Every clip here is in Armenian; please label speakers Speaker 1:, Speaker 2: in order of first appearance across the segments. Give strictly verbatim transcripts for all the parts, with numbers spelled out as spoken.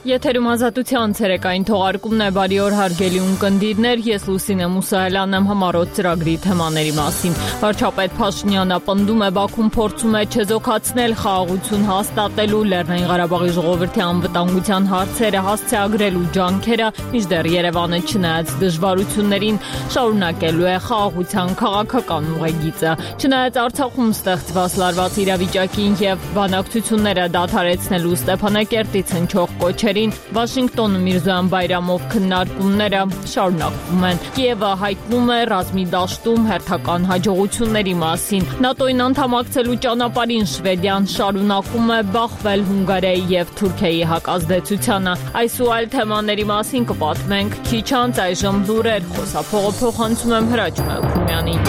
Speaker 1: Եթերում ազատության ցերեկային թողարկումն է, բարի օր հարգելի ունկնդիրներ, ես Լուսինե Մուսայելյանն եմ համառոտ ծրագրի թեմաների մասին։ Վարչապետ Փաշինյանը պնդում է Բաքուն փորձում է չեզոքացնել խաղաղություն հաստատելու, Լեռնային Ղարաբաղի ժողովրդի անվտանգության հարցերը հասցեագրելու ջանքերը, մինչդեռ Երևանը չնայած դժվարություններին շարունակելու է խաղաղության քաղաքական ուղեգիծը։ Չնայած Արցախում ստեղծված լարված իրավիճակին եւ բանակցությունները դադարեցնելու Ստեփանակերտից հնչող կոչեր Վաշինգտոնում Միրզոյան Բայրամով քննարկումները շարունակվում են։ Կիևը հայտնում է ռազմի դաշտում հերթական հաջողությունների մասին։ ՆԱՏՕ-ին անդամակցելու ճանապարհին Շվեդիան շարունակում է բախվել Հունգարիայի եւ Թուրքիայի հակազդեցությանը։ Այս ու այլ թեմաների մասին կպատմենք քիչ անց, այժմ լուրեր, խոսափողը փոխանցում եմ Հրաչ Մելքումյանին։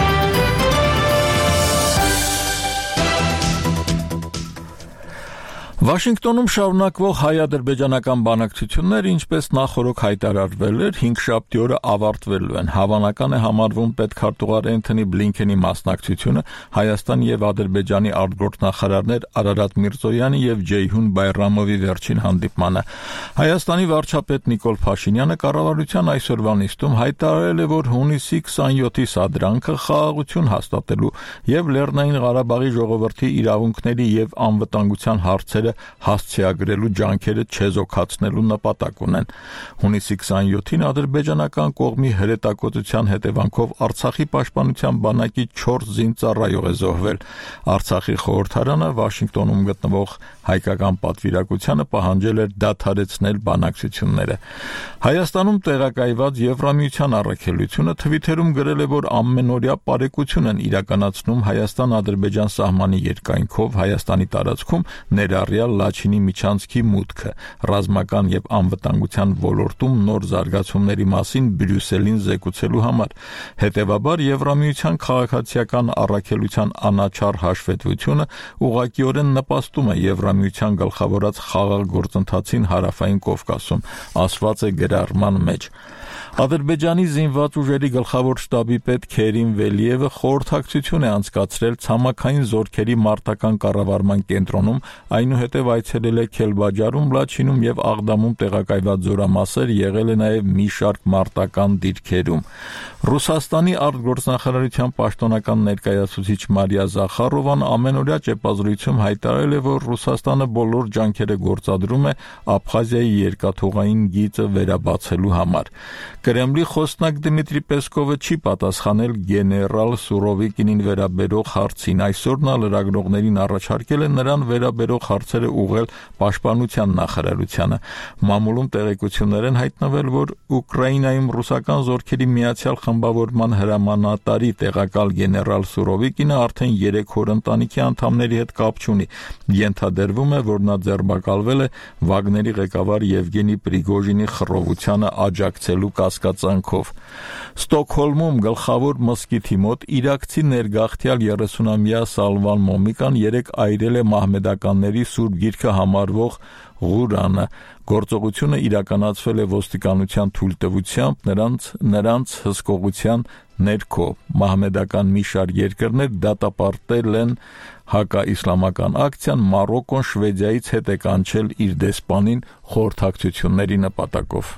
Speaker 2: Վաշինգտոնում շարունակվող հայ-ադրբեջանական բանակցությունները, ինչպես նախօրոք հայտարարվել էր, հինգշաբթի օրը ավարտվելու են։ Հավանական է համարվում պետքարտուղար Էնթոնի Բլինքենի մասնակցությունը Հայաստանի եւ Ադրբեջանի արտգործնախարարներ Արարատ Միրզոյանի եւ Ջեյհուն Բայրամովի վերջին հանդիպմանը։ Հայաստանի վարչապետ Նիկոլ Փաշինյանը կառավարության այսօրվա նիստում հայտարարել է, որ հունիսի քսաներկուի սադրանքը խաղաղություն հաստատելու եւ Լեռնային Ղարաբաղի ժողովրդի իրավունքների եւ անվտանգության հարցերը հասցեագրելու ջանքերը չեզոքացնելու նպատակ ունեն։ Հունիսի քսաներկուին ադրբեջանական կողմի հրետակոծության հետևանքով Արցախի պաշտպանության բանակի չորս զինծառայող է զոհվել։ Արցախի խորհրդարանը Վաշինգտոնում գտնվող հայկական պատվիրակությանը պահանջել էր դադարեցնել բանակցությունները։ Հայաստանում տեղակայված Եվրամիության առաքելությունը Թվիթերում գրել է, որ ամենօրյա պարեկություն են իրականացնում Հայաստան-Ադրբեջան սահմանի երկայնքով Հայաստանի տարածքում ներառյալ Լաչինի միջանցքի մուտքը, ռազմական եւ անվտանգության ոլորտում նոր զարգացումների մասին Բրյուսելին զեկուցելու համար։ Հետևաբար Եվրամիության քաղաքացիական առաքելության անաչառ հաշվետվությունը ուղղակիորեն նպաստում է Եվրամիության գլխավորած խաղաղ գործընթացին Հարավային Կովկասում, ասված է գրառման մեջ։ Ադրբեջանի զինված ուժերի գլխավոր շտաբի պետ Քերիմ Վելիևը խորհրդակցություն է անցկացրել ցամաքային զորքերի մարտական կառավարման կենտրոնում, այնուհետև այցելել է Քելբաջարում, Լաչինում եւ Աղդամում տեղակայված զորամասեր, եղել է նաեւ մի շարք մարտական դիրքերում։ Ռուսաստանի արտգործնախարարության պաշտոնական ներկայացուցիչ Մարիա Զախարովան ամենօրյա ճեպազրույցում հայտարարել է, որ Ռուսաստանը բոլոր ջանքերը գործադրում է Աբխազիայի երկաթուղային գիծը վերաբացելու համար։ Կրեմլի խոսնակ Դմիտրի Պեսկովը չի պատասխանել գեներալ Սուրովիկինին վերաբերող հարցին։ Այսօր նա լրագրողներին առաջարկել է նրան վերաբերող հարցերը ուղղել պաշտպանության նախարարությանը։ Մամուլում տեղեկություններ են հայտնվել, որ Ուկրաինայում ռուսական զորքերի միացյալ խմբավորման հրամանատարի տեղակալ գեներալ Սուրովիկինը արդեն երեք օր ընտանիքի անդամների հետ կապ չունի։ Ենթադրվում է, որ նա ձերբակալվել է Վագների ղեկավար Եվգենի Պրիգոժինի խռովությանը աջակցելու կասկածանքով։ Ստոկհոլմում գլխավոր մզկիթի մոտ իրաքցի ներգաղթյալ երեսունամյա Սալվան Մոմիկան երեկ այրել է մահմեդականների սուրբ գիրքը համարվող Ղուրանը։ Գործողությունը իրականացվել է ոստիկանության թույլտվությամբ նրանց նրանց հսկողության ներքո։ Մահմեդական մի շարք երկրներ դատապարտել են հակաիսլամական ակցիան, Մարոկոն Շվեդիայից հետ է կանչել իր դեսպանին խորհրդակցությունների նպատակով։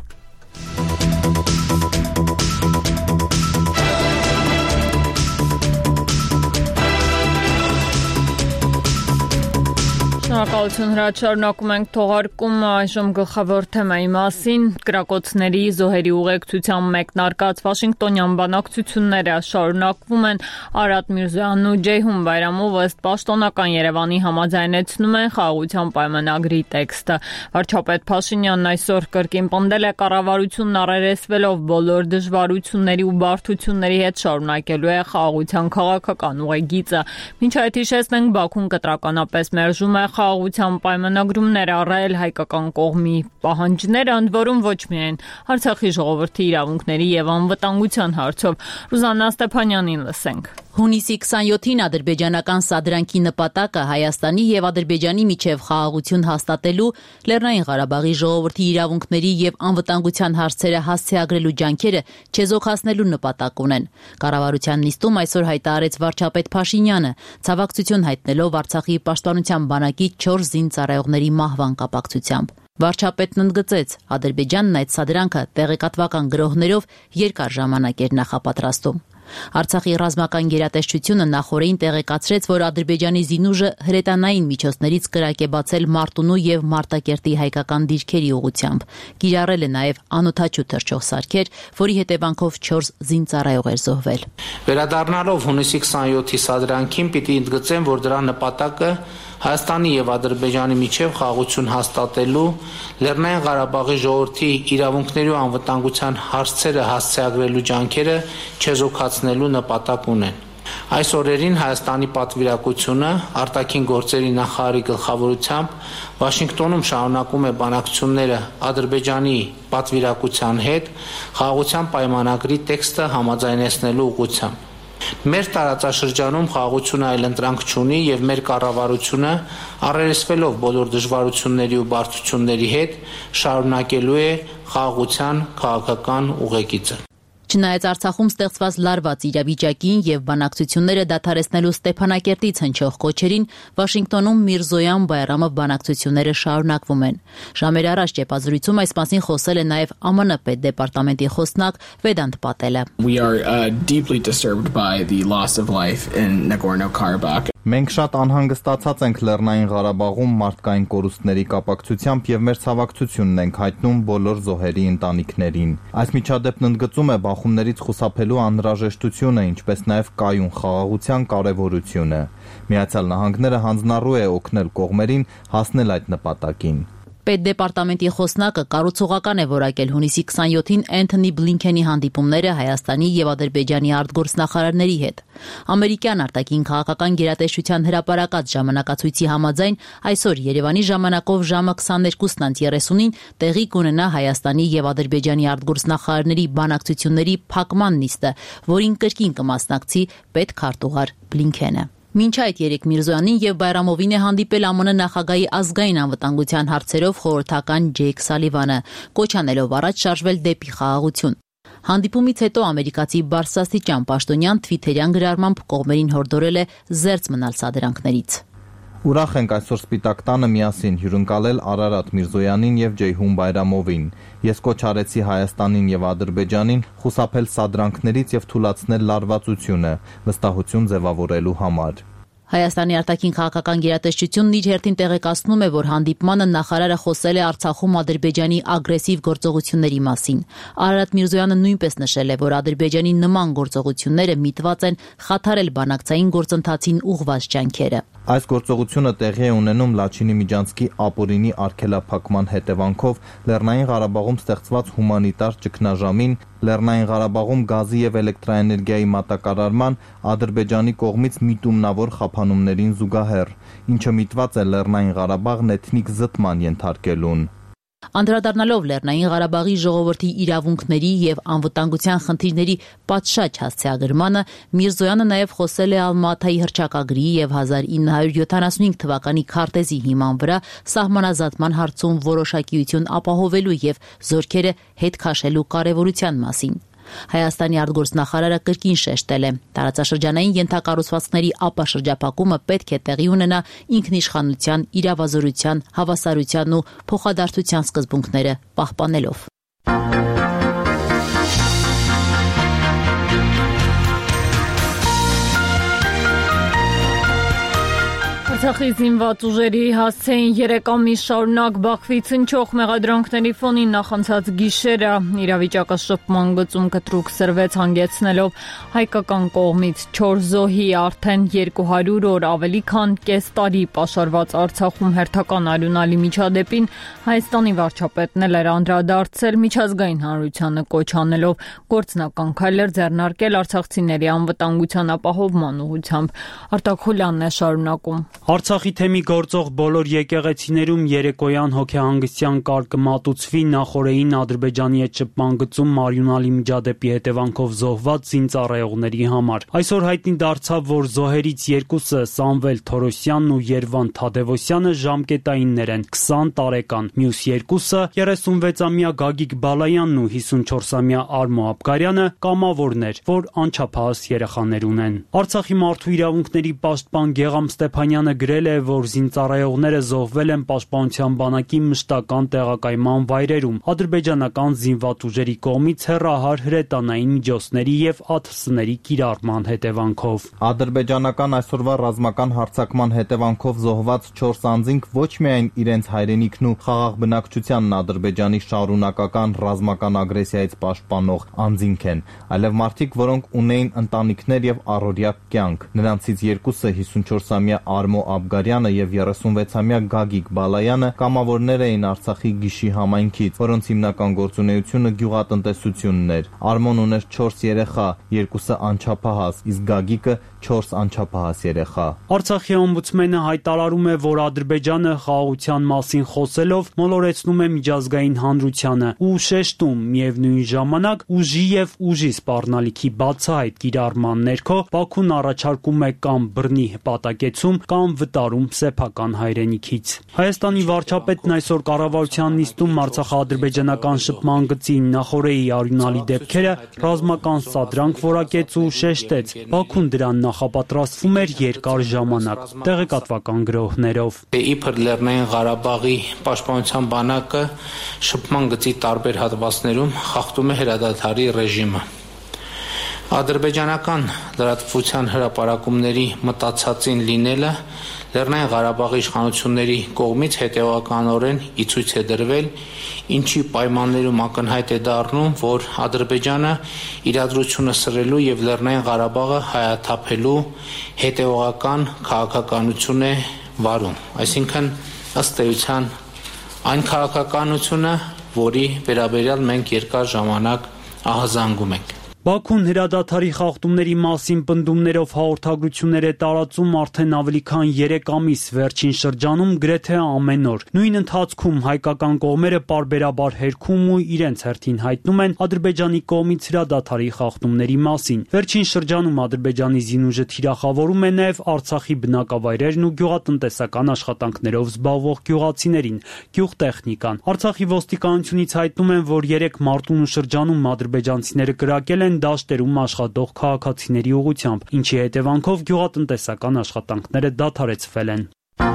Speaker 1: Շնորհակալություն Հրաչ, շարունակում ենք թողարկումը այժմ գլխավոր թեմայի մասին։ Կրակոցների զոհերի ուղեկցությամբ մեկնարկած Վաշինգտոնյան բանակցությունները շարունակվում են։ Արարատ Միրզոյանն ու Ջեյհուն Բայրամովը ըստ պաշտոնական Երևանի համաձայնեցնում են խաղաղության պայմանագրի տեքստը։ Վարչապետ Փաշինյանն այսօր կրկին պնդել է կառավարությունն առերեսվելով բոլոր դժվարությունների ու բարդությունների հետ շարունակելու է խաղաղության քաղաքական ուղեգիծը։ Մինչ այդ հիշեցնենք, Բաքուն կտրականապես մերժում է խաղաղության պայմանագրումներ առայել հայկական կողմի պահանջները, ընդ որում ոչ միայն Արցախի ժողովրդի իրավունքների եւ անվտանգության հարցով։ Ռուզաննա Ստեփանյանին լսենք։
Speaker 3: Հունիսի քսաներկուին ադրբեջանական սադրանքի նպատակը Հայաստանի եւ Ադրբեջանի միջև խաղաղություն հաստատելու, Լեռնային Ղարաբաղի ժողովրդի իրավունքների եւ անվտանգության հարցերը հասցեագրելու ջանքերը չեզոքացնելու նպատակ ունեն։ Կառավարության նիստում այսօր հայտարարեց վարչապետ Փաշինյանը, ցավակցություն հայտնելով Արցախի պաշտպանության բանակի չորս զինծառայողների մահվան կապակցությամբ։ Վարչապետն ընդգծեց, Ադրբեջանն այդ սադրանքը տեղեկատվական գրոհներով երկար ժամանակ էր նախապատրաստում։ Արցախի ռազմական գերատեսչությունը նախորդին տեղեկացրեց, որ Ադրբեջանի զինուժը հրետանային միջոցներից կրակ է բացել Մարտունու եւ Մարտակերտի հայկական դիրքերի ուղղությամբ։ Կիրառել է նաեւ անօդաչու թռչող սարքեր, որի հետևանքով չորս զինծառայող էր զոհվել։
Speaker 4: Վերադառնալով հունիսի քսաներկուի սադրանքին պիտի ընդգծեմ, որ դրա նպատակը Հայաստանի եւ Ադրբեջանի միջև խաղաղություն հաստատելու, Լեռնային Ղարաբաղի ժողովրդի իրավունքների ու անվտանգության հարցերը հասցեագրելու ջանքերը չեզոքացնելու նպատակ ունեն։ Այս օրերին Հայաստանի պատվիրակությունը արտաքին գործերի նախարարի գլխավորությամբ Վաշինգտոնում շարունակում է բանակցությունները Ադրբեջանի պատվիրակության հետ խաղաղության պայմանագրի տեքստը համաձայնեցնելու ուղղությամբ։ Մեր տարածաշրջանում խաղաղությունը այլընտրանք չունի եւ մեր կառավարությունը առերեսվելով բոլոր դժվարությունների ու բարդությունների հետ շարունակելու է խաղաղության քաղաքական ուղեկիցը։
Speaker 3: Չնայած Արցախում ստեղծված լարված իրավիճակին եւ բանակցությունները դադարեցնելու Ստեփանակերտից հնչող կոչերին Վաշինգտոնում Միրզոյան Բայրամով բանակցությունները շարունակվում են։ Ժամեր առաջ ճեպազրույցում այս մասին խոսել է նաեւ Α M N պետդեպարտամենտի խոսնակ Վեդանտ Պատելը։
Speaker 5: We are uh, deeply disturbed by the loss of life in Nagorno-Karabakh.
Speaker 6: Մենք շատ անհանգստացած ենք Լեռնային Ղարաբաղում մարդկային կորուստների կապակցությամբ եւ մեր ցավակցությունն ենք հայտնում բոլոր զոհերի ընտանիքներին։ Այս միջադեպն ընդգծում է բախումներից խուսափելու անհրաժեշտությունը, ինչպես նաեւ կայուն խաղաղության կարեւորությունը։ Միացյալ Նահանգները հանձնառու է օգնել կողմերին հասնել այդ նպատակին։
Speaker 3: Պետդեպարտամենտի խոսնակը կառուցողական է որակել հունիսի քսաներկուին Էնթոնի Բլինքենի հանդիպումները Հայաստանի եւ Ադրբեջանի արտգործնախարարների հետ։ Ամերիկյան արտաքին քաղաքական գերատեսչության հրապարակած ժամանակացույցի համաձայն այսօր Երևանի ժամանակով ժամը քսաներկուսն անց երեսունին տեղի կունենա Հայաստանի եւ Ադրբեջանի արտգործնախարարների բանակցությունների փակման նիստը, որին կրկին կմասնակցի պետքարտուղար Բլինքենը։ Մինչ այդ երեք Միրզոյանին եւ Բայրամովին է հանդիպել Α M N նախագահի ազգային անվտանգության հարցերով խորհրդական Ջեյք Սալիվանը, կոչ անելով առաջ շարժվել դեպի խաղաղություն։ Հանդիպումից հետո ամերիկացի բարձրաստիճան պաշտոնյան Թվիթերյան գրառմամբ կողմերին հորդորել է զերծ մնալ սադրանքներից։
Speaker 6: Ուրախ ենք այսօր Սպիտակ տանը միասին հյուրընկալել Արարատ Միրզոյանին եւ Ջեյհուն Բայրամովին։ Ես կոչ արեցի Հայաստանին եւ Ադրբեջանին խուսափել սադրանքներից եւ թույլատրել լարվածությունը վստահություն ձևավորելու համար։
Speaker 3: Հայաստանի արտաքին քաղաքական գերատեսչությունն իր հերթին տեղեկացնում է, որ հանդիպմանը նախարարը խոսել է Արցախում Ադրբեջանի ագրեսիվ գործողությունների մասին։ Արարատ Միրզոյանը նույնպես նշել է, որ Ադրբեջանի նման գործողությունները միտված են խաթարել բանակցային գործընթացին ուղղված ջանքերը։
Speaker 6: Այս գործողությունը տեղի է ունենում Լաչինի Միջանցքի ապօրինի արգելափակման հետևանքով Լեռնային Ղարաբաղում ստեղծված հումանիտար ճգնաժամին, Լեռնային Ղարաբաղում գազի եւ էլեկտրաէներգիայի մատակարարման Ադրբեջանի կողմից միտումնավոր խափանումներին զուգահեռ, ինչը միտված է Լեռնային Ղարաբաղն էթնիկ զտման ենթարկելուն։
Speaker 3: Անդրադառնալով Լեռնային Ղարաբաղի ժողովրդի իրավունքների եւ անվտանգության խնդիրների պատշաճ հասցեագրմանը, Միրզոյանը նաեւ խոսել է Ալմատայի հռչակագրի եւ հազար ինը հարյուր յոթանասունհինգ թվականի քարտեզի հիման վրա սահմանազատման հարցում որոշակիություն ապահովելու եւ զորքերը հետ քաշելու կարեւորության մասին։ Հայաստանի արտգործնախարարը կրկին շեշտել է. տարածաշրջանային ենթակառուցվածքների ապաշրջափակումը պետք է տեղի ունենա ինքնիշխանության, իրավազորության, հավասարության ու փոխադարձության սկզբունքները պահպանելով։
Speaker 1: Արցախի զինված ուժերի հասցեին երեք ամիս շարունակ Բաքվից հնչող մեղադրանքների ֆոնին նախանցած գիշերը իրավիճակը շփման գծում կտրուկ սրվեց, հանգեցնելով հայկական կողմից չորս զոհի, արդեն երկու հարյուր օր ավելի քան կես տարի պաշարված Արցախում հերթական արյունալի միջադեպին Հայաստանի վարչապետն էլ էր անդրադարձել, միջազգային հանրությանը կոչ անելով գործնական քայլեր ձեռնարկել արցախցիների անվտանգության ապահովման ուղղությամբ։ Արտակ Խուլյանն է շարունակում։
Speaker 7: Արցախի թեմի գործող բոլոր եկեղեցիներում երեկոյան հոգեհանգստյան կարգը մատուցվի նախօրեին Ադրբեջանի հետ շփման գծում արյունալի միջադեպի հետևանքով զոհված զինծառայողների համար։ Այսօր հայտնի դարձավ, որ զոհերից երկուսը Սամվել Թորոսյանն ու Երվան Թադևոսյանը ժամկետայիններ են, քսան տարեկան, մյուս երկուսը երեսունվեցամյա Գագիկ Բալայանն ու հիսունչորսամյա Արմո Աբգարյանը կամավորներ, որ անչափահաս երեխաներ ունեն։ Արցախի մարդու իրավունքների պաշտպան Գեգամ Ստեփանյանը գրել է, որ զինծառայողները զոհվել են պաշտպանության բանակի մշտական տեղակայման վայրերում ադրբեջանական զինված ուժերի կողմից հեռահար հրետանային միջոցների եւ ԱԹՍ-ների կիրառման հետևանքով։
Speaker 6: Ադրբեջանական այսօրվա ռազմական հարձակման հետևանքով զոհված չորս անձինք ոչ միայն իրենց հայրենիքն ու խաղաղ բնակչությանն Ադրբեջանի շարունակական ռազմական ագրեսիայից պաշտպանող անձինք են, այլև մարդիկ, որոնք ունեին ընտանիքներ եւ առօրյա կյանք։ Նրանցից երկուսը հիսունչորսամյա Արմո Աբգարյանը եւ երեսունվեցամյա Գագիկ Բալայանը կամավորներ էին Արցախի Գիշի համայնքից, որոնց հիմնական գործունեությունը գյուղատնտեսությունն էր։ Արմոն ուներ չորս երեխա, երկուսը անչափահաս, իսկ Գագիկը չորս անչափահաս երեխա։
Speaker 7: Արցախի օմբուդսմենը հայտարարում է, որ Ադրբեջանը խաղաղության մասին խոսելով մոլորեցնում է միջազգային հանրությանը ու շեշտում միևնույն ժամանակ ուժի եւ ուժի սպառնալիքի բացահայտ կիրառման ներքո Բաքուն առաջարկում է կամ բռնի հպատակեցում կամ վտարում սեփական հայրենիքից։ Հայաստանի վարչապետն այսօր կառավարության նիստում արցախա-ադրբեջանական շփման գծի նախօրեի արյունալի դեպքերը ռազմական սադրանք որակեց ու շեշտեց, Բաքուն դրան նախապատրաստվում էր երկար ժամանակ, տեղեկատվական գրոհներով։
Speaker 4: Իբր Լեռնային Ղարաբաղի պաշտպանության բանակը շփման գծի տարբեր հատվածներում խախտում է հրադադարի ռեժիմը։ Ադրբեջանական լրատվության հրապարակումների մտածածին լինելը Լեռնային Ղարաբաղի իշխանությունների կողմից հետևականորեն ի ցույց է դրվել, ինչի պայմաններում ակնհայտ է դառնում, որ Ադրբեջանը իրադրությունը սրելու եւ Լեռնային Ղարաբաղը հայաթափելու հետևողական քաղաքականություն է վարում, այսինքն ըստ էության այն քաղաքականությունը, որի վերաբերյալ մենք երկար ժամանակ ահազանգում ենք։
Speaker 7: Բաքուն հրադադարի խախտումների մասին պնդումներով հաղորդագրություններ է տարածում արդեն ավելի քան երեք ամիս, վերջին շրջանում գրեթե ամեն օր։ Նույն ընթացքում հայկական կողմերը պարբերաբար հերքում ու իրենց հերթին հայտնում են Ադրբեջանի կողմից հրադադարի խախտումների մասին։ Վերջին շրջանում Ադրբեջանի զինուժը թիրախավորում է նաև Արցախի բնակավայրերն ու գյուղատնտեսական աշխատանքներով զբաղվող գյուղացիներին, գյուղտեխնիկան։ Արցախի ոստիկանությունից հայտնում են, որ երեք մարտունու շրջանում ադրբեջանցիները կրակել են դաշտերում աշխատող քաղաքացիների ուղղությամբ, ինչի հետևանքով գյուղատնտեսական աշխատանքները դադարեցվել են։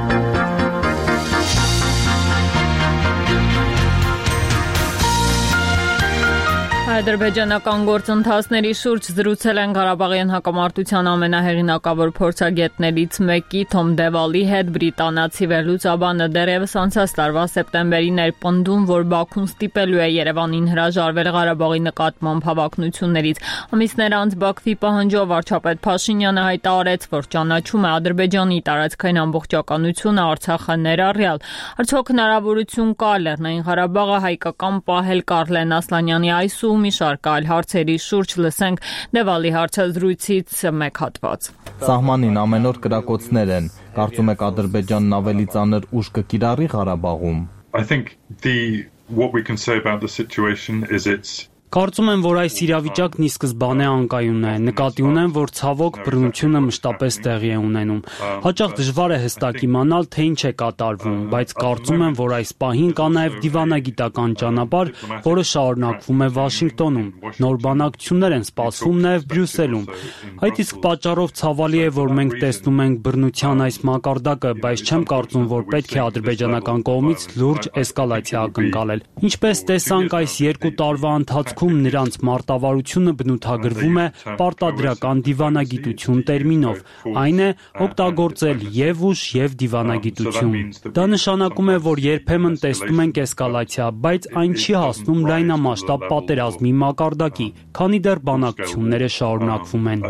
Speaker 1: Ադրբեջանական գործընթացների շուրջ զրուցել են Ղարաբաղյան հակամարտության ամենահեղինակավոր փորձագետներից մեկի Թոմ Դևալի հետ բրիտանացի վերլուծաբանը դեռևս անցած տարվա սեպտեմբերին էր պնդում, որ Բաքուն ստիպելու է Երևանին հրաժարվել Ղարաբաղի նկատմամբ հավակնություններից։ Ամիսներ անց Բաքվի պահանջով վարչապետ Փաշինյանը հայտարարեց, որ ճանաչում է Ադրբեջանի տարածքային ամբողջականությունը Արցախը ներառյալ։ Արդյոք հնարավորություն կա Լեռնային Ղարաբաղը հայկական պահել Կարլեն Ասլանյանի այս ու մի շարք այլ հարցերի շուրջ լսենք Դևալի հարցազրույցից մեկ հատված։
Speaker 6: Սահմանին ամեն օր կրակոցներ են։ Կարծում եք Ադրբեջանն ավելի ծանր ուժ կկիրառի Ղարաբաղում։
Speaker 8: I think the what we can say about the situation is it's
Speaker 7: Կարծում եմ, որ այս իրավիճակն ի սկզբանե անկայուն է, նկատի ունեմ, որ ցավոք բռնությունը մշտապես տեղի է ունենում։ Հաճախ դժվար է հստակ իմանալ, թե ինչ է կատարվում, բայց կարծում եմ, որ այս պահին կա նաև դիվանագիտական ճանապարհ, որը շարունակվում է Վաշինգտոնում։ Նոր բանակցություններ են սպասվում նաև Բրյուսելում։ Այդ իսկ պատճառով ցավալի է, որ մենք տեսնում ենք բռնության այս մակարդակը, բայց չեմ կարծում, որ պետք է ադրբեջանական կողմից լուրջ էսկալացիա ակնկալել։ Ինչպես տեսանք այս երկու տարվա ընթացքում նրանց մարտավարությունը բնութագրվում է պարտադրական դիվանագիտություն տերմինով, այն է օգտագործել եւ ուժ եւ դիվանագիտություն։ Դա նշանակում է, որ երբեմն տեսնում ենք էսկալացիա, բայց այն չի հասնում լայնամասշտաբ պատերազմի մակարդակի, քանի դեռ բանակցությունները շարունակվում են։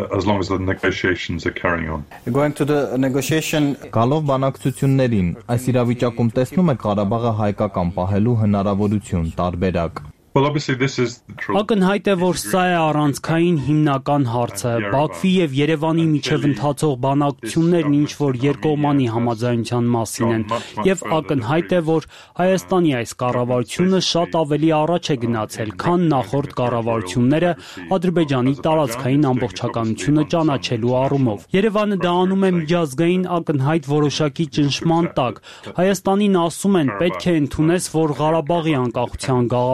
Speaker 6: Գալով բանակցություններին, այս իրավիճակում տեսնում եք Ղարաբաղը հայկական պահելու հնարավորություն տարբերակ։
Speaker 8: Well, obviously this is the truth.
Speaker 7: Ակնհայտ է, որ սա է առանցքային հիմնական հարցը։ Բաքվի եւ Երևանի միջև ընթացող բանակցություններն ինչ որ երկկողմանի համաձայնության մասին են, եւ ակնհայտ է, որ Հայաստանի այս կառավարությունը շատ ավելի առաջ է գնացել, քան նախորդ կառավարությունները Ադրբեջանի տարածքային ամբողջականությունը ճանաչելու առումով։ Երևանը դա անում է միջազգային ակնհայտ որոշակի ճնշման տակ։ Հայաստանին ասում են, պետք է ընդունես, որ Ղարաբաղի անկախության գաղափարը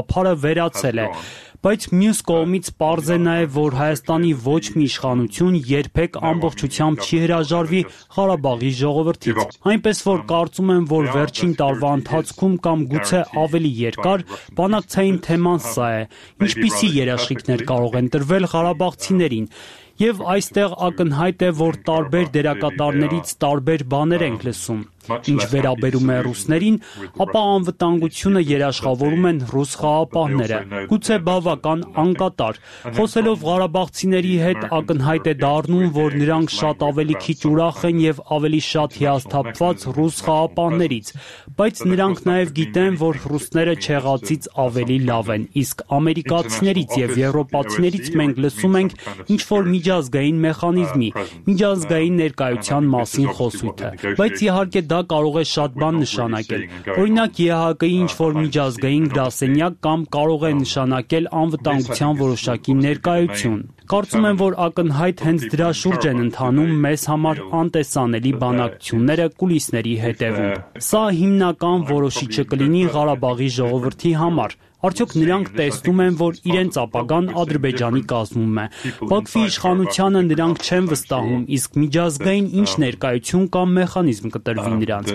Speaker 7: վերացել է։ Բայց մյուս կողմից պարզ է նաև, որ Հայաստանի ոչ մի իշխանություն երբեք ամբողջությամբ չի հրաժարվի Ղարաբաղի ժողովրդից։ Այնպես որ կարծում եմ, որ վերջին տարվա ընթացքում կամ գուցե ավելի երկար բանակցային թեման սա է, ինչպիսի երաշխիքներ կարող են տրվել ղարաբաղցիներին։ Եվ այստեղ ակնհայտ է, որ տարբեր դերակատարներից տարբեր բաներ ենք լսում։ Ինչ վերաբերում է ռուսներին, ապա անվտանգությունը երաշխավորում են ռուս խաղապահները, գուցե բավական անկատար։ Խոսելով ղարաբաղցիների հետ ակնհայտ է դառնում, որ նրանք շատ ավելի քիչ ուրախ են եւ ավելի շատ հիասթափված ռուս խաղապահներից, բայց նրանք նաեւ գիտեն, որ ռուսները չեղածից ավելի լավ են, իսկ ամերիկացիներից եւ եվրոպացիներից մենք լսում ենք ինչ-որ միջազգային մեխանիզմի, միջազգային ներկայության մասին խոսույթը, բայց իհարկե դա կարող է շատ բան նշանակել։ Օրինակ ԵՀԿ-ի ինչ-որ միջազգային գրասենյակ կամ կարող է նշանակել անվտանգության որոշակի ներկայություն։ Կարծում եմ, որ ակնհայտ հենց դրա շուրջ են ընթանում մեզ համար անտեսանելի բանակցությունները կուլիսների հետևում։ Սա հիմնական որոշիչը կլինի Ղարաբաղի ժողովրդի համար։ Արդյոք նրանք տեսնում են, որ իրենց ապագան Ադրբեջանի կազմում է։ Բաքվի իշխանությանը նրանք չեն վստահում, իսկ միջազգային ինչ ներկայություն կամ մեխանիզմ կտրվի նրանց։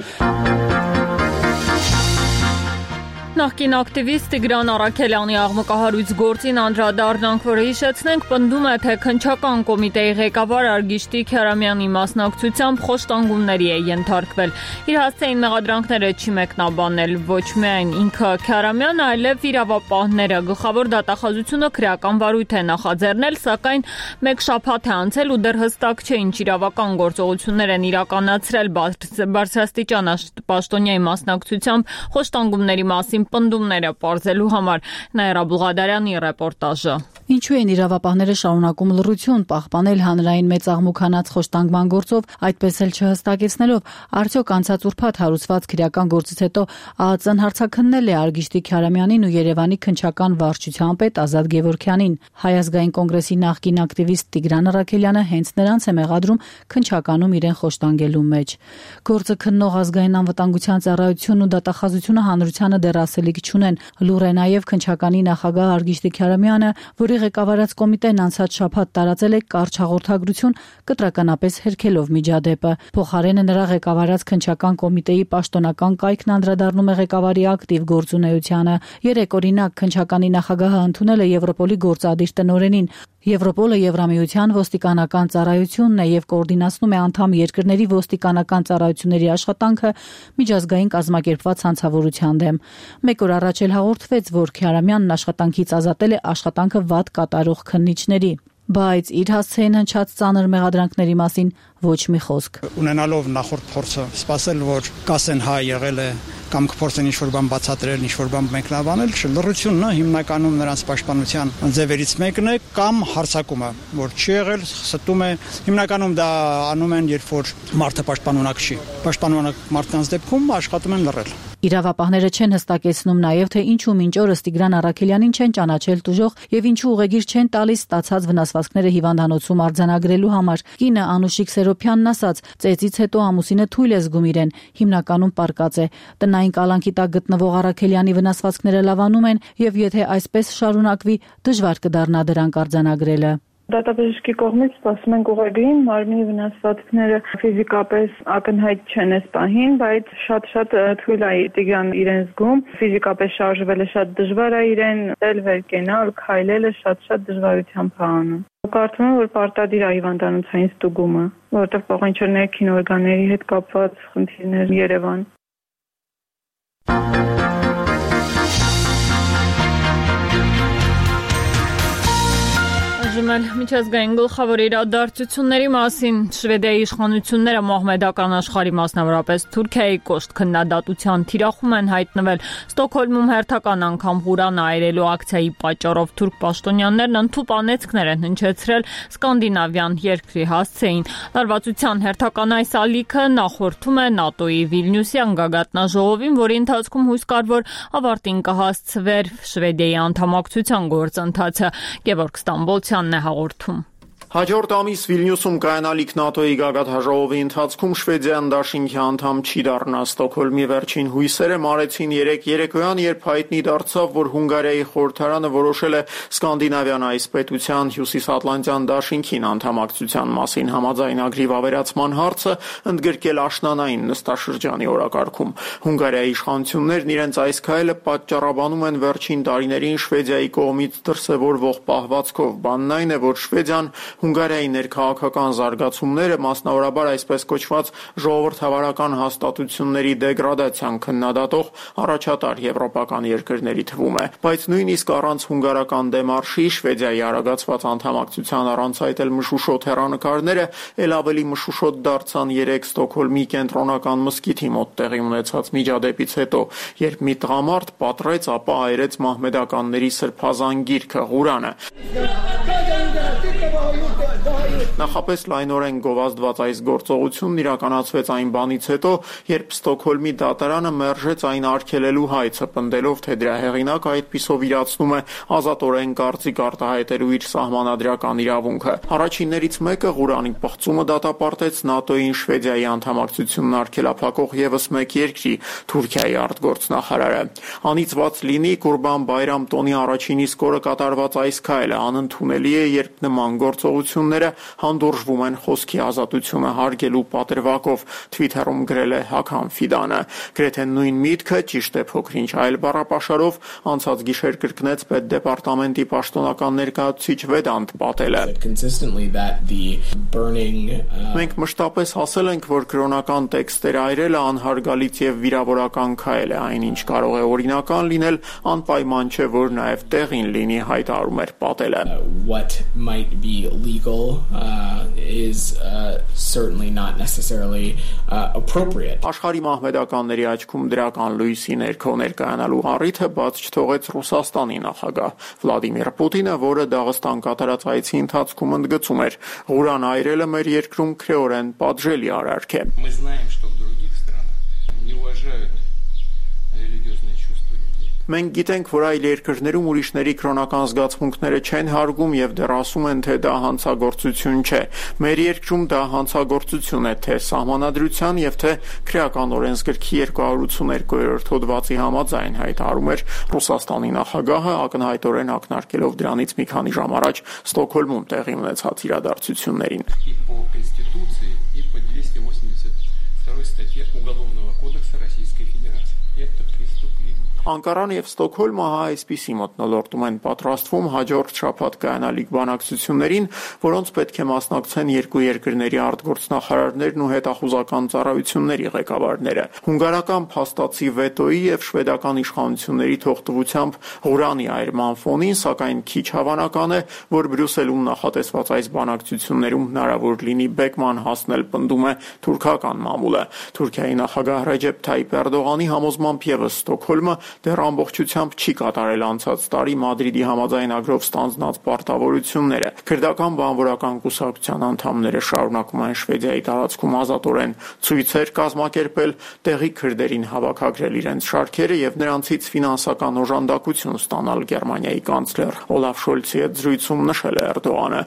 Speaker 1: Նախկին ակտիվիստ Տիգրան Առաքելյանի աղմկահարույց գործին անդրադառնանք, որը հիշեցնենք, պնդում է, թե քննչական կոմիտեի ղեկավար Արգիշտի Քյարամյանի մասնակցությամբ խոշտանգումների է ենթարկվել։ Իր հասցեին մեղադրանքները չի մեկնաբանել ոչ միայն ինքը Քյարամյանը, այլև իրավապահները։ Գլխավոր դատախազությունը քրեական վարույթ է նախաձեռնել, սակայն մեկ շաբաթ է անցել ու դեռ հստակ չէ ինչ իրավական գործողություններ են իրականացրել բարձրաստիճան պաշտոնյայի մասնակցությամբ խոշտանգումների մասին պնդումները պարզելու համար։ Նաիրա Բուղադարյանի ռեպորտաժը։
Speaker 3: Ինչու են իրավապահները շարունակում լռություն պահպանել հանրային մեծ աղմուկանաց խոշտանգման գործով, այդպես էլ չհստակեցնելով, արդյոք անցած ուրբաթ հարուցված քրեական գործից հետո ԱԱԾ-ն հարցաքննել է Արգիշտի Քյարամյանին ու Երևանի քննչական վարչության պետ Ազատ Գևորգյանին։ Հայ ազգային կոնգրեսի նախկին ակտիվիստ Տիգրան Առաքելյանը հենց նրանց է մեղադրում քննչականում իրեն խոշտանգելու մեջ։ Գործը քննող ազգային անվտանգության ծառայությունն ու դատախազությունը հանրությանը դեռ ասելիք չունեն։ Լուր է նաև քննչականի նախագահ Արգիշտի Քյարամյանը, որի ղեկավարած կոմիտեն անցած շաբաթ տարածել է կարճ հաղորդագրություն, կտրականապես հերքելով միջադեպը։ Փոխարենը նրա ղեկավարած քննչական կոմիտեի պաշտոնական կայքն անդրադառնում է ղեկավարի ակտիվ գործունեությանը։ Երեք օրինակ քննչականի նախագահը ընդունել է Եվրոպոլի գործադիր տնօրենին։ Եվրոպոլը Եվրամիության ոստիկանական ծառայությունն է եւ կոորդինացնում է անդամ երկրների ոստիկանական ծառայությունների աշխատանքը միջազգային կազմակերպված հանցավորության դեմ։ Մեկ օր առաջ էլ հաղորդվեց, որ Քյարամյանն աշխատանքից ազատել է աշխատանքը վատ կատարող քննիչների, բայց իր հասցեին հնչած ծանր մեղադրանքների մասին ոչ մի խոսք։
Speaker 9: Ունենալով նախորդ փորձը, սպասել, որ կասեն հա եղել է կամ կփորձեն ինչ-որ բան բացատրել, ինչ-որ բան մեկնաբանել, լռությունն հիմնականում նրանց պաշտպանության ձևերից մեկն է կամ հարձակումը, որ չի եղել, ստում է։ Հիմնականում դա անում են, երբ որ մարդը պաշտպանունակ չի։ Պաշտպանունակ մարդկանց դեպքում աշխատում են լռել։
Speaker 3: Իրավապահները չեն հստակեցնում նաև, թե ինչու մինչ օրս Տիգրան Առաքելյանին չեն ճանաչել տուժող եւ ինչու ուղեգիր չեն տալիս ստացած վնասվածքները հիվանդանոցում արձանագրելու համար։ Կինը Անուշիկ Սերոփյանն ասաց, ծեծից հետո ամուսինը թույլ է զգում իրեն, հիմնականում պարկած է։ Տնային կալանքի տակ գտնվող Առաքելյանի վնասվածքները լավանում են եւ եթե այսպես շարունակվի, դժվար կդառնա դրանք արձանագրելը։
Speaker 10: Դատաբժշկի կողմից սպասում ենք ուղեգրին, մարմնի վնասվածքները ֆիզիկապես ակնհայտ չեն այս պահին, բայց շատ-շատ թույլ է Տիգրան իրեն զգում, ֆիզիկապես շարժվելը շատ դժվար է իրեն, դել վեր կենալ, քայլելը շատ-շատ դժվարությամբ է անում։ Կարծում եմ, որ պարտադիր է հիվանդանոցային ստուգումը, որովհետև կարող են ինչ-որ ներքին օրգանների հետ կապված խնդիրներ Երևան։
Speaker 1: Այժմ միջազգային գլխավոր իրադարձությունների մասին Շվեդիայի իշխանությունները մահմեդական աշխարհի, մասնավորապես Թուրքիայի կոշտ քննադատության թիրախում են հայտնվել։ Ստոկհոլմում հերթական անգամ Ղուրանը այրելու ակցիայի պատճառով թուրք պաշտոնյաներն ընդհուպ անեծքներ են հնչեցրել սկանդինավյան երկրի հասցեին։ Լարվածության հերթական այս ալիքը նախորդում է ՆԱՏՕ-ի Վիլնյուսյան գագաթնաժողովին, որի ընթացքում հույս կար, որ ավարտին կհասցվեր Շվեդիայի անդամակցության գործընթացը։ Գևորգ Ստամբոլցյանն է հաղորդում։
Speaker 11: Հաջորդ ամիս Վիլնյուսում կայանալիք ՆԱՏՕ-ի գագաթնաժողովի ընթացքում Շվեդիան դաշինքի անդամ չի դառնա։ Ստոկհոլմի վերջին հույսերը մարեցին երեկ երեկոյան, երբ հայտնի դարձավ, որ Հունգարիայի խորհրդարանը որոշել է Սկանդինավյան այս պետության հյուսիսատլանտյան դաշինքին անդամակցության մասին համաձայնագրի վավերացման հարցը ընդգրկել աշնանային նստաշրջանի օրակարգում։ Հունգարիայի իշխանություններն իրենց այս քայլը պատճառաբանում են վերջին տարիներին Շվեդիայի կողմից դրսևորվող պահվածքով։ Բանն այն է, որ Շվեդիան Հունգարիայի ներքաղաքական զարգացումները, մասնավորաբար այսպես կոչված ժողովրդավարական հաստատությունների դեգրադացիան քննադատող առաջատար եվրոպական երկրների թվում է, բայց նույնիսկ առանց հունգարական դեմարշի Շվեդիայի արագացված անդամակցության առանց այդ էլ մշուշոտ հեռանկարները ել ավելի մշուշոտ դարձան երեք Ստոկհոլմի կենտրոնական մզկիթի մոտ տեղի ունեցած միջադեպից հետո, երբ մի տղամարդ պատռեց, ապա այրեց մահմեդականների սրբազան գիրքը Ղուրանը։ Նախապես լայնորեն գովազդված այս գործողությունն իրականացվեց այն բանից հետո, երբ Ստոկհոլմի դատարանը մերժեց այն արգելելու հայցը, պնդելով, թե դրա հեղինակը այդպիսով իրացնում է ազատորեն կարծիք արտահայտելու իր սահմանադրական իրավունքը։ Առաջիններից մեկը Ղուրանի պղծումը դատապարտեց ՆԱՏՕ-ին Շվեդիայի անդամակցությունն արգելափակող ևս մեկ երկրի՝ Թուրքիայի արտգործնախարարը։ Անիծված լինի Կուրբան Բայրամ տոնի առաջին իսկ օրը կատարված այս քայլը անընդունելի է, երբ նման գործողությունները հանդուրժվում են խոսքի ազատությունը հարգելու պատրվակով, Twitter-ում գրել է Հական Ֆիդանը։ Գրեթե նույն միտքը, ճիշտ է փոքր-ինչ այլ բառապաշարով, անցած գիշեր կրկնեց պետդեպարտամենտի պաշտոնական ներկայացուցիչ Վեդանտ Պատելը։ Մենք մշտապես ասել ենք, որ կրոնական տեքստեր այրելը անհարգալից եւ վիրավորական քայլ է, այնինչ կարող է օրինական լինել, անպայման չէ, որ նաեւ տեղին լինի, հայտարարում էր Պատելը։
Speaker 5: What might be legal uh, is uh, certainly not necessarily uh, appropriate.
Speaker 11: Աշխարհի մահմեդականների աչքում դրական լույսի ներքո ներկայանալու առիթը բաց չթողեց Ռուսաստանի նախագահ Վլադիմիր Պուտինը, որը Դաղստան կատարած այցի ընթացքում ընդգծում էր. Ղուրան այրելը մեր երկրում քրեորեն պատժելի արարք է։
Speaker 12: Мы знаем, что в других странах не уважают религиозные чувства людей.
Speaker 11: Մենք գիտենք, որ այլ երկրներում ուրիշների կրոնական զգացմունքները չեն հարգում եւ դեռ ասում են, թե դա հանցագործություն չէ։ Մեր երկրում դա հանցագործություն է թե սահմանադրության եւ թե քրեական օրենսգրքի երկու հարյուր ութսուներկու-րդ հոդվածի համաձայն, հայտարարում էր Ռուսաստանի նախագահը, ակնհայտորեն ակնարկելով դրանից մի քանի ժամ առաջ Ստոկհոլմում տեղի ունեցած իրադարձություններին։ Անկարան եւ Ստոկհոլմը այսպիսի մթնոլորտում են պատրաստվում հաջորդ շաբաթ կայանալիք բանակցություններին, որոնց պետք է մասնակցեն երկու երկրների արտգործնախարարներն ու հետախուզական ծառայությունների ղեկավարները։ Հունգարական փաստացի վետոյի եւ շվեդական իշխանությունների թողտվությամբ Ղուրանի այրման ֆոնին, սակայն քիչ հավանական է, որ Բրյուսելում նախատեսված այս բանակցություններում հնարավոր լինի բեկման հասնել, պնդում է թուրքական մամուլը։ Թուրքիայի նախագահ Ռեջեփ Թայիփ Էրդողանի համոզմամբ եւս Ստոկհոլմը դեռ ամբողջությամբ չի կատարել անցած տարի Մադրիդի համաձայնագրով ստանձնած պարտավորությունները։ Քրդական բանվորական կուսակցության անդամները շարունակում են Շվեդիայի տարածքում ազատորեն ցույցեր կազմակերպել, տեղի քրդերին հավաքագրել իրենց շարքերը եւ նրանցից ֆինանսական օժանդակություն ստանալ Գերմանիայի կանցլեր Օլաֆ Շոլցի հետ զրույցում նշել է Էրդողանը։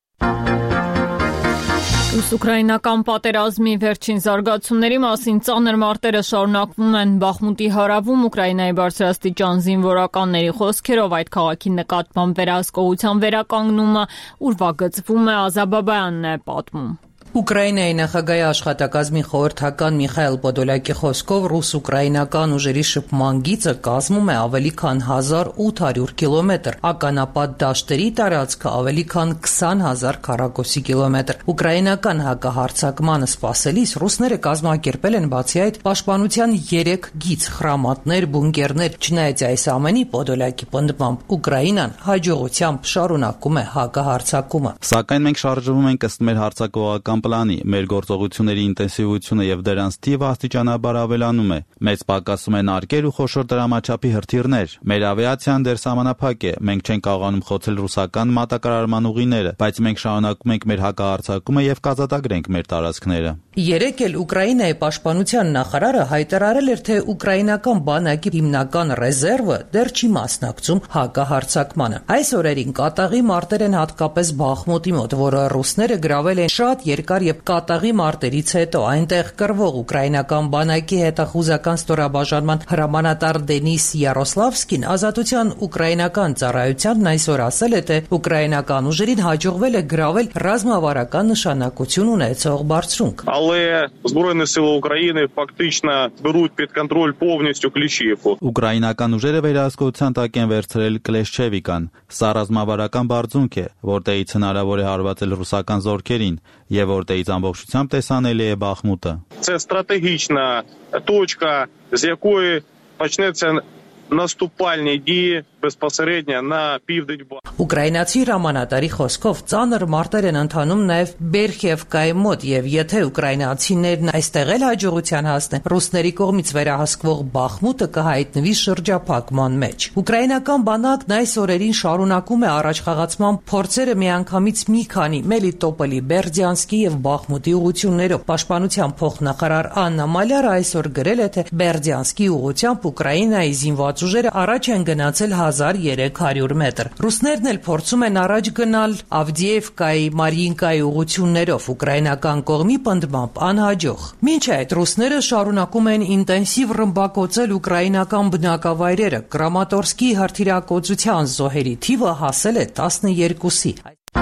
Speaker 1: Ռուս-ուկրաինական պատերազմի վերջին զարգացումների մասին ծանր մարտերը շարունակվում են Բախմուտի հարավում Ուկրաինայի բարձրաստիճան զինվորականների խոսքերով այդ քաղաքի նկատմամբ վերահսկողության վերականգնումը ուրվագծվում է, Ազաբաբայանն է պատմում։
Speaker 13: Ուկրաինայի նախագահի աշխատակազմի խորհրդական Միխայել Պոդոլյակի խոսքով ռուս-ուկրաինական ուժերի շփման գիծը կազմում է ավելի քան հազար ութ հարյուր կիլոմետր, ականապատ դաշտերի տարածքը ավելի քան քսան հազար քառակուսի կիլոմետր։ Ուկրաինական հակահարձակմանը սպասելիս ռուսները կազմակերպել են բացի այդ պաշտպանության երեք գիծ՝ խրամատներ, բունկերներ։ Չնայած այս ամենի, Պոդոլյակի պնդմամբ, Ուկրաինան հաջողությամբ շարունակում է հակահարձակումը։
Speaker 14: Սակայն մենք շարժվում ենք ըստ մեր հարձակողական նախագահական պլանի մեր գործողությունների ինտենսիվությունը եւ դրանց թիվը աստիճանաբար ավելանում է։ Մեծ պակասում են արկեր ու խոշոր դրամաչափի հրթիռներ։ Մեր ավիացիան դեռ սահմանափակ է։ Մենք չենք կարողանում խոցել ռուսական մատակարարման ուղիները, բայց մենք շարունակում ենք մեր հակահարձակումը եւ կազատագրենք մեր տարածքները։
Speaker 13: Երեկ էլ Ուկրաինայի պաշտպանության նախարարը հայտարարել էր, թե ուկրաինական բանակի հիմնական ռեզերվը դեռ չի մասնակցում հակահարձակմանը։ Այս օրերին կատաղի մարտեր են հատկապես Բախմուտի մոտ, որը ռուսները գրավել են շատ երկար եւ կատաղի մարտերից հետո։ Այնտեղ կռվող ուկրաինական բանակի հետախուզական ստորաբաժանման հրամանատար Դենիս Յարոսլավսկին Ազատության ուկրաինական ծառայությանն այսօր ասել է, թե ուկրաինական ուժերին հաջողվել է գրավել ռազմավարական նշանակություն ունեցող բարձրունք։
Speaker 15: Але Збройні сили України фактично беруть під контроль повністю Кліщівку.
Speaker 14: Ուկրաինական ուժերը վերահսկողության տակ են վերցրել Կլեշչևիկան։ Սա ռազմավարական բարձունք է, որտեղից հնարավոր է հարվածել ռուսական զորքերին եւ որտեղից ամբողջությամբ տեսանելի է Բախմուտը։
Speaker 15: Це стратегічна точка, з якої почнеться наступальні дії безпосередньо на південь.
Speaker 13: Ուկրաինացի հրամանատարի խոսքով ծանր մարտեր են ընթանում նաև Բերխևկայի մոտ եւ եթե ուկրաինացիներն այստեղ էլ հաջողության հասնեն, ռուսների կողմից վերահսկվող Բախմուտը կհայտնվի շրջափակման մեջ։ Ուկրաինական բանակն այս օրերին շարունակում է առաջխաղացման փորձերը միանգամից մի քանի Մելիտոպոլի, Բերդյանսկի եւ Բախմուտի ուղություններով։ Պաշտպանության փոխնախարար Աննա Մալյարը այսօր գրել է, թե Բերդյանսկի ուղությամբ Ուկրաինայի զինված ուժերը առաջ են գնացել հազար երեք հարյուր մետր։ Ռուսներն էլ փորձում են առաջ գնալ Ավդիևկայի, Մարինկայի ուղություններով ուկրաինական կողմի պնդմամբ անհաջող։ Մինչ այդ ռուսները շարունակում են ինտենսիվ ռմբակոծել ուկրաինական բնակավայրերը։ Կրամատորսկի հրթիռակոծության զոհերի թիվը հասել է տասներկուսի։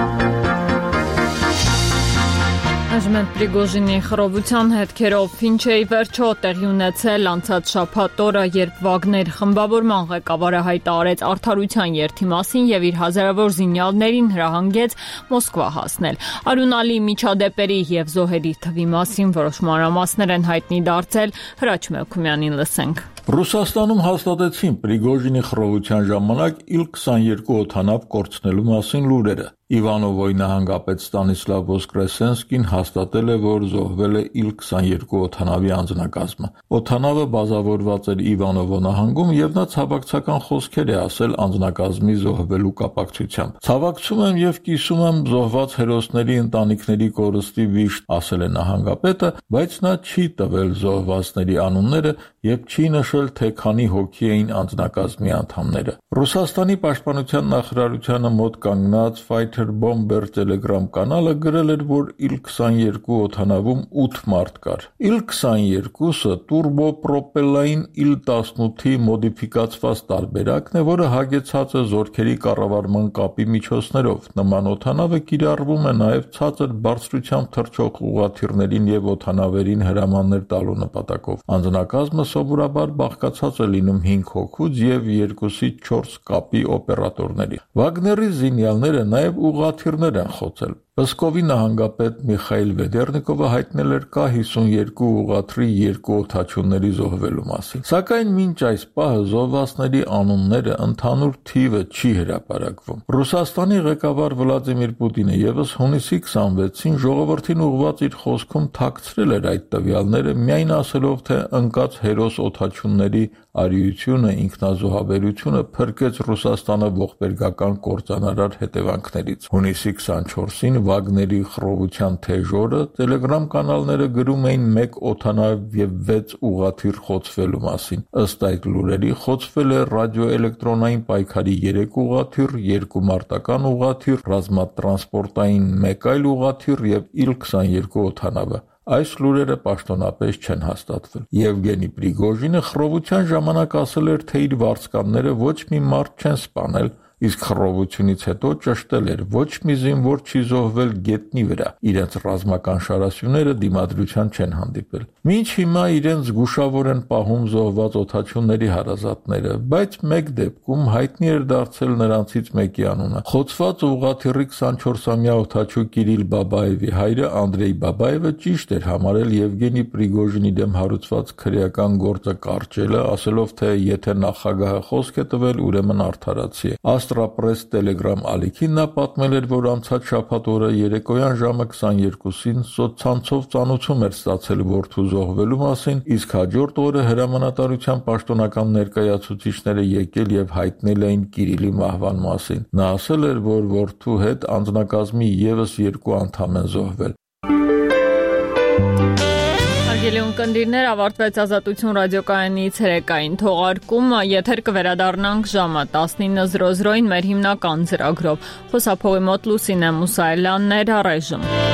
Speaker 1: Այժմ Պրիգոժինի խռովության հետքերով Ֆինչեի վերջո տեղի ունեցել անցած շաբաթ օրը, երբ Վագներ խմբավորման ղեկավարը հայտարարեց արդարության երթի մասին եւ իր հազարավոր զինյալներին հրահանգեց Մոսկվա հասնել։ Արյունալի միջադեպերի եւ զոհերի թվի մասին որոշ մանրամասներ են հայտնի դարձել։ Հրաչ Մելքումյանին լսենք։
Speaker 2: Ռուսաստանում հաստատեցին Պրիգոժինի խռովության ժամանակ իլ քսաներկու օդանավ կորցնելու մասին լուրերը։ Իվանովոյի նահանգապետ Ստանիսլավ Վոսկրեսենսկին հաստատել է, որ զոհվել է իլ քսաներկու օդանավի անձնակազմը։ Օդանավը բազավորված էր Իվանովո նահանգում եւ նա ցավակցական խոսքեր է ասել անձնակազմի զոհվելու կապակցությամբ։ Ցավակցում եմ եւ կիսում եմ զոհված հերոսների ընտանիքների կորստի վիշտ, ասել է նահանգապետը, բայց նա չի տվել զոհվածների անունները եւ չի նշել, թե քանի հոգի էին անձնակազմի անդամները։ Ռուսաստանի պաշտպանության նախարարությանը մոտ կանգնած Fighter Bomber Telegram կանալը գրել էր, որ իլ քսաներկու օդանավում ութ մարդ կար։ իլ քսաներկուսը տուրբոպրոպելային իլ տասնութի մոդիֆիկացված տարբերակն է, որը հագեցած է զորքերի կառավարման կապի միջոցներով։ Նման օդանավը կիրառվում է նաև ցածր բարձրությամբ թռչող ուղղաթիռներին եւ օդանավերին հրամաններ տալու նպատակով։ Անձնակազմը սովորաբար բաղկացած է լինում հինգ հոգուց եւ երկուսից չորս կապի օպերատորների։ Վագների զինյալները նաև ուղղաթիռներ են խոցել։ Պսկովի նահանգապետ Միխայիլ Վեդերնիկովը հայտնել էր կա հիսունյերկու ուղղաթիռի երկու օդաչուների զոհվելու մասին։ Սակայն մինչ այս պահը զոհվածների անունները ընդհանուր թիվը չի հրապարակվում։ Ռուսաստանի ղեկավար Վլադիմիր Պուտինը եւս հունիսի քսանվեցին ժողովրդին ուղղված իր խոսքում թաքցրել էր այդ տվյալները, միայն ասելով, թե ընկած հերոս օդաչուների արիությունը, ինքնազոհաբերությունը փրկեց Ռուսաստանը ողբերգական կործանարար հետևանքներից։ Հունիսի քսանչորսին Վագների խռովության թեժ օրը Telegram կանալները գրում էին մեկ օդանավ եւ վեց ուղղաթիռ խոցվելու մասին։ Ըստ այդ լուրերի խոցվել է ռադիոէլեկտրոնային պայքարի երեք ուղղաթիռ, երկու մարտական ուղղաթիռ, ռազմատրանսպորտային մեկ այլ ուղղաթիռ եւ իլ քսաներկու օդանավը։ Այս լուրերը պաշտոնապես չեն հաստատվել։ Եվգենի Պրիգոժինը խռովության ժամանակ ասել էր, թե իր վարձկանները ոչ մի մարդ չեն սպանել, իսկ խռովությունից հետո ճշտել էր ոչ մի զինվոր չի զոհվել գետնի վրա։ Իրենց ռազմական շարասյուները դիմադրության չեն հանդիպել։ Մինչ հիմա իրենց զգուշավոր են պահում զոհված օդաչուների հարազատները, բայց մեկ դեպքում հայտնի էր դարձել նրանցից մեկի անունը։ Խոցված ուղղաթիռի քսանչորսամյա օդաչու Կիրիլ Բաբաևի հայրը Անդրեյ Բաբաևը ճիշտ էր համարել Եվգենի Պրիգոժինի դեմ հարուցված քրեական գործը կարճելը, ասելով, թե եթե նախագահը խոսք է տվել, ուրեմն արդարացի է։ Աստրապրես Telegram ալիքին նա պատմել էր, որ անցած շաբաթ օրը երեկոյան ժամը քսաներկուսին սոցցանցով ծանոթում էր ստացել որդու զոհվելու մասին, իսկ հաջորդ օրը հրամանատարության պաշտոնական ներկայացուցիչները եկել եւ հայտնել էին Կիրիլի մահվան մասին։ Նա ասել էր, որ որդու հետ անձնակազմի եւս երկու անդամ են զոհվել։
Speaker 1: Հարգելի ունկնդիրներ, ավարտվեց Ազատություն ռադիոկայանի ցերեկային թողարկումը, եթեր կվերադառնանք ժամը տասնինը զրո զրոյին մեր հիմնական ծրագրով։ Խոսափողի մոտ Լուսինե Մուսայելյանն էր, առայժմ։